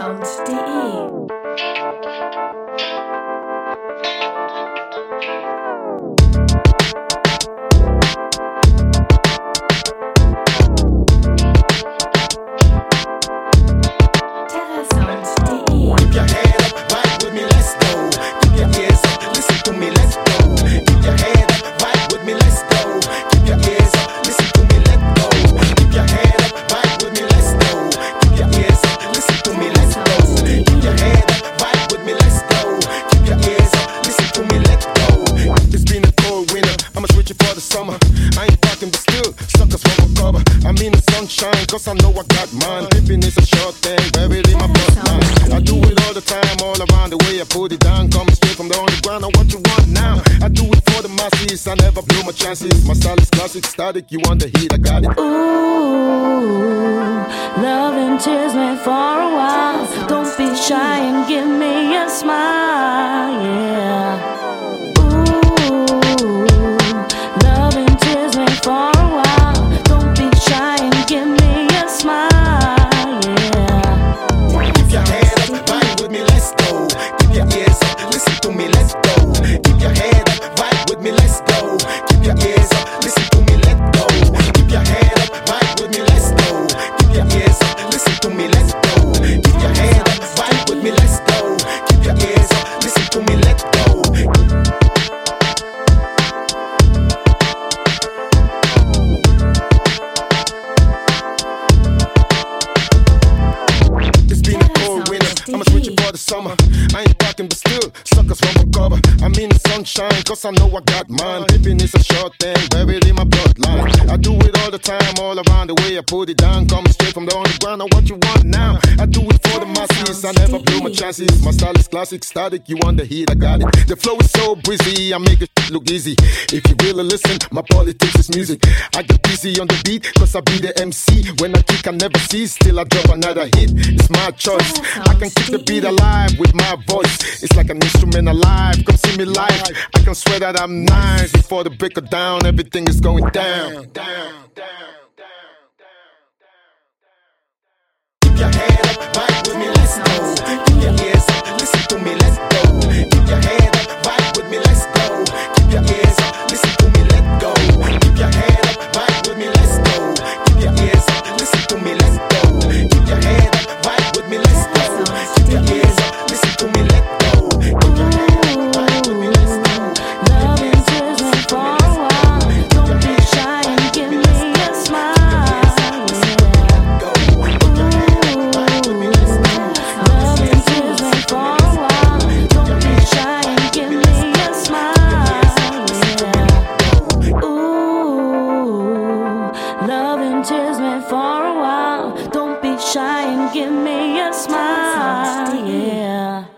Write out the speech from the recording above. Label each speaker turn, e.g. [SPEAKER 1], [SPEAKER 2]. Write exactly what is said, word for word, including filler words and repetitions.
[SPEAKER 1] terrasound.de
[SPEAKER 2] Keep your head up, vibe with me, let's go. Keep your ears up, listen to me, let's go. Keep your head up, vibe with me, let's go. Keep your ears up, listen to me, let's go. Keep your head up, vibe with me, let's go. Keep your ears up, listen to me, let's go. Keep your head up, vibe with me, let's go. Keep your ears up, listen to me, let's go. It's been a cold winter, I'ma switch it for the summer. I ain't talking but still, suckers from a cover. I mean the sunshine, cause I know I got mine. Pippin' is a short thing, buried in my bloodline. I do it all the time, all around the way I put it down. Coming straight from the underground, I what you want now. I do it for the masses, I never blew my chances. My style is classic, static, you want the heat, I got it.
[SPEAKER 3] Ooh, love and tears went for a while. Don't be shy and give me a smile, yeah. Ooh, love and tears went for a while. Don't be shy and give me a smile, yeah.
[SPEAKER 2] Keep your head up, vibe with me, let's go. Keep your ears up, listen to me, let's go. Keep your head up, vibe with me, let's go. Keep your ears up, listen to me, let's go. Keep your head up, vibe with me, let's go. Keep your ears up, listen to me, let's go. Keep your head up, vibe with me, let's go. Keep your ears up, listen to me, let's go. I'ma switch it for the summer. I ain't talking but still, suckers from a cover. I mean the sunshine, cause I know I got mine. Pippin' is a short thing, buried in my bloodline. I do it all the time, all around the way I put it down. Coming straight from the underground, I what you want now. I do it for the masses, I never blew my chances. My style is classic, static, you want the heat, I got it. The flow is so breezy, I make it look easy. If you really listen, my politics is music. I get busy on the beat, cause I be the M C. When I kick, I never see, still I drop another hit. It's my choice, I can keep the beat alive with my voice. It's like an instrument alive. Come see me live. I can swear that I'm nice. Before the break of down, everything is going down. Down, down, down. Keep your head up, vibe with me, let's go. Keep your ears up, listen to me, let's go. Keep your head up, vibe with me, let's go. Keep your ears up, listen to me, let's go. Keep your head up, vibe with me, let's go. Keep your ears up, listen to me, let's go. Keep your head up, vibe with me, let's go. Keep your ears up, listen to me, let's go. Keep your head up, vibe with me, let's go.
[SPEAKER 3] Love and tears went for a while. Don't be shy and give me a smile, yeah. Ooh, love and tears went for a while. Don't be shy and give me a smile, yeah. Ooh, love and tears went for a while. Don't be shy and give me a smile, yeah.